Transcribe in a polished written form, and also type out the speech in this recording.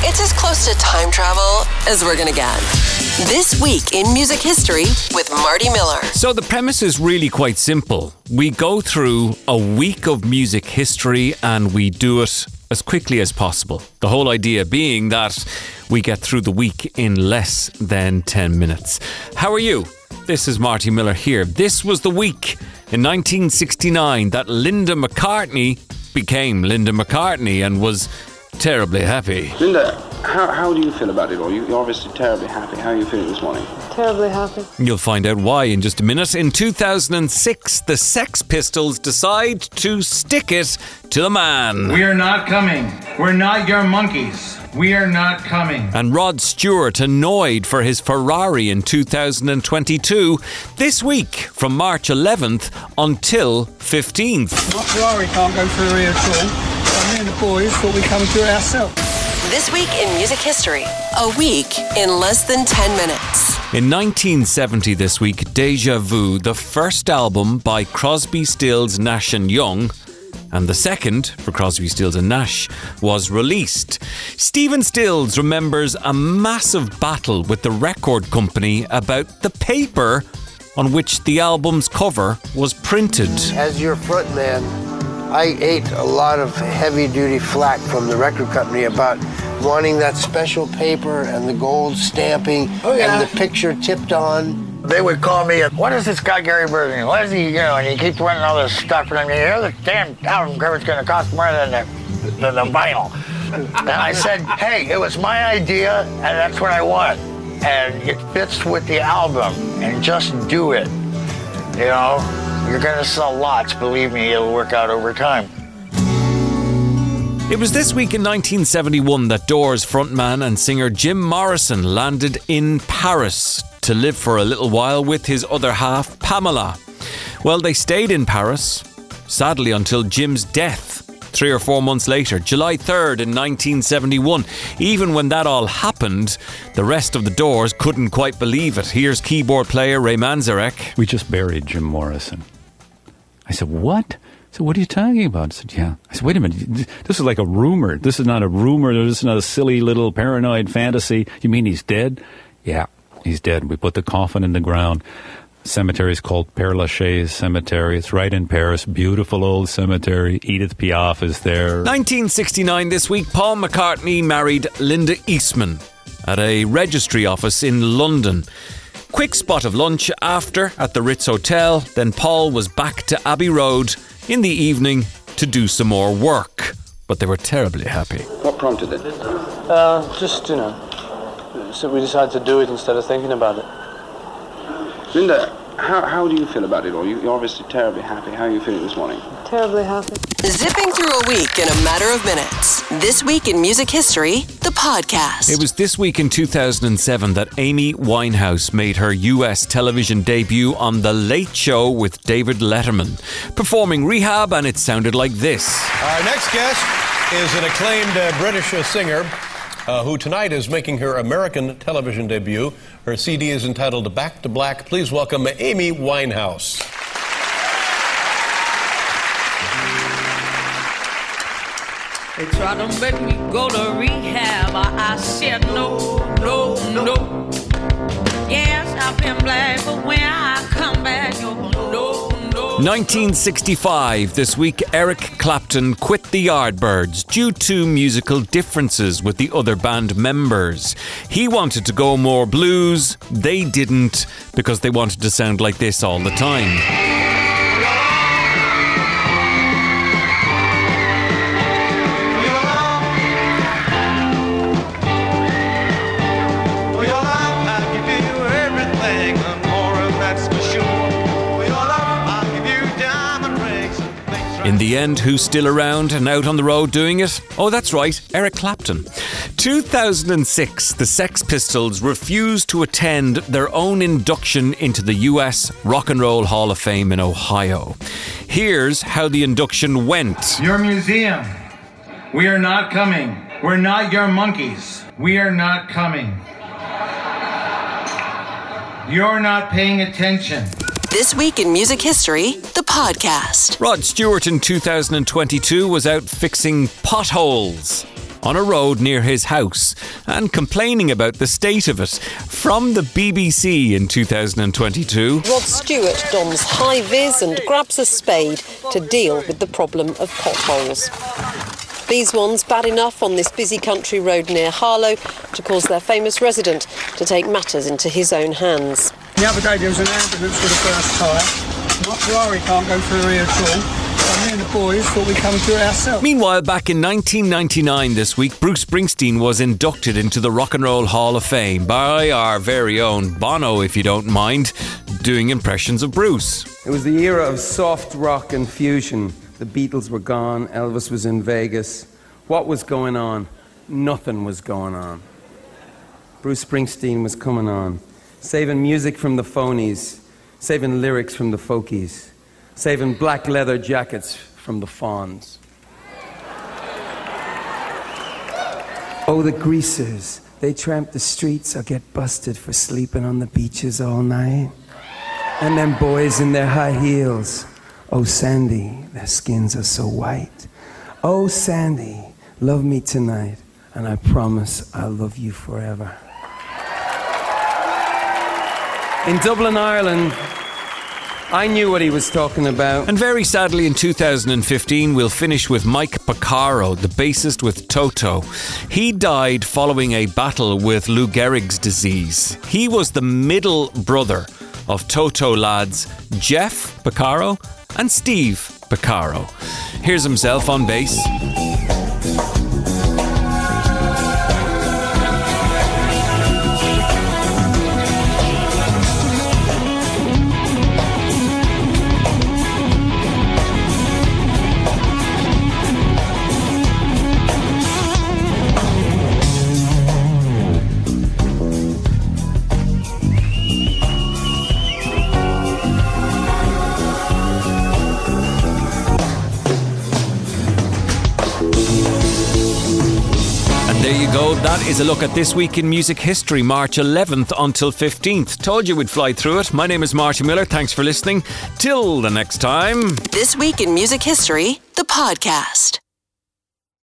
It's as close to time travel as we're gonna get. This Week in Music History with Marty Miller. So the premise is really quite simple. We go through a week of music history and we do it as quickly as possible. The whole idea being that we get through the week in less than 10 minutes. How are you? This is Marty Miller here. This was the week in 1969 that Linda McCartney became Linda McCartney and was terribly happy. Linda, how do you feel about it all? You're obviously terribly happy. How are you feeling this morning? Terribly happy. You'll find out why in just a minute. In 2006, the Sex Pistols decide to stick it to the man. We are not coming. We're not your monkeys. We are not coming. And Rod Stewart annoyed for his Ferrari in 2022. This week, from March 11th until 15th. My Ferrari can't go through here at all. So me and the boys thought we'd come through it ourselves. This Week in Music History. A week in less than 10 minutes. In 1970 this week, Deja Vu, the first album by Crosby, Stills, Nash & Young, and the second, for Crosby, Stills and Nash, was released. Stephen Stills remembers a massive battle with the record company about the paper on which the album's cover was printed. As your frontman, I ate a lot of heavy-duty flack from the record company about wanting that special paper and the gold stamping and the picture tipped on. They would call me, what is this guy Gary Burton? What is he, and he keeps running all this stuff, and I mean, the damn album cover's going to cost more than the vinyl. And I said, hey, it was my idea, and that's what I want. And it fits with the album, and just do it. You're going to sell lots, believe me, it'll work out over time. It was this week in 1971 that Doors frontman and singer Jim Morrison landed in Paris to live for a little while with his other half, Pamela. Well, they stayed in Paris, sadly, until Jim's death 3 or 4 months later, July 3rd in 1971. Even when that all happened, the rest of the Doors couldn't quite believe it. Here's keyboard player Ray Manzarek. We just buried Jim Morrison. I said, what? I said, what are you talking about? I said, yeah. I said, wait a minute. This is like a rumor. This is not a rumor. This is not a silly little paranoid fantasy. You mean he's dead? Yeah, he's dead. We put the coffin in the ground. Cemetery is called Père Lachaise Cemetery. It's right in Paris. Beautiful old cemetery. Edith Piaf is there. 1969 this week, Paul McCartney married Linda Eastman at a registry office in London. Quick spot of lunch after at the Ritz Hotel. Then Paul was back to Abbey Road in the evening to do some more work. But they were terribly happy. What prompted it? So we decided to do it instead of thinking about it. Linda, how do you feel about it all? You're obviously terribly happy. How are you feeling this morning? Terribly happy. Zipping through a week in a matter of minutes. This Week in Music History, the podcast. It was this week in 2007 that Amy Winehouse made her US television debut on The Late Show with David Letterman, performing Rehab, and it sounded like this. Our next guest is an acclaimed British singer who tonight is making her American television debut. Her CD is entitled Back to Black. Please welcome Amy Winehouse. They tried to make me go to rehab. I said no. Yes, I've been black, but when I come back, no. 1965, this week, Eric Clapton quit the Yardbirds due to musical differences with the other band members. He wanted to go more blues. They didn't, because they wanted to sound like this all the time. In the end, who's still around and out on the road doing it? Oh, that's right, Eric Clapton. 2006, the Sex Pistols refused to attend their own induction into the US Rock and Roll Hall of Fame in Ohio. Here's how the induction went. Your museum. We are not coming. We're not your monkeys. We are not coming. You're not paying attention. This Week in Music History, the podcast. Rod Stewart in 2022 was out fixing potholes on a road near his house and complaining about the state of it. From the BBC in 2022. Rod Stewart dons high vis and grabs a spade to deal with the problem of potholes. These ones bad enough on this busy country road near Harlow to cause their famous resident to take matters into his own hands. The other day there was an ambulance with a burst tyre. My Ferrari can't go through here at all. So me and the boys thought we'd come through it ourselves. Meanwhile, back in 1999 this week, Bruce Springsteen was inducted into the Rock and Roll Hall of Fame by our very own Bono, if you don't mind, doing impressions of Bruce. It was the era of soft rock and fusion. The Beatles were gone, Elvis was in Vegas. What was going on? Nothing was going on. Bruce Springsteen was coming on, saving music from the phonies, saving lyrics from the folkies, saving black leather jackets from the fawns. Oh, the greasers, they tramp the streets or get busted for sleeping on the beaches all night. And them boys in their high heels. Oh, Sandy, their skins are so white. Oh, Sandy, love me tonight, and I promise I'll love you forever. In Dublin, Ireland, I knew what he was talking about. And very sadly, in 2015, we'll finish with Mike Porcaro, the bassist with Toto. He died following a battle with Lou Gehrig's disease. He was the middle brother of Toto lads Jeff Porcaro and Steve Porcaro. Here's himself on bass. There you go. That is a look at this week in music history, March 11th until 15th. Told you we'd fly through it. My name is Marty Miller. Thanks for listening. Till the next time. This Week in Music History, the podcast.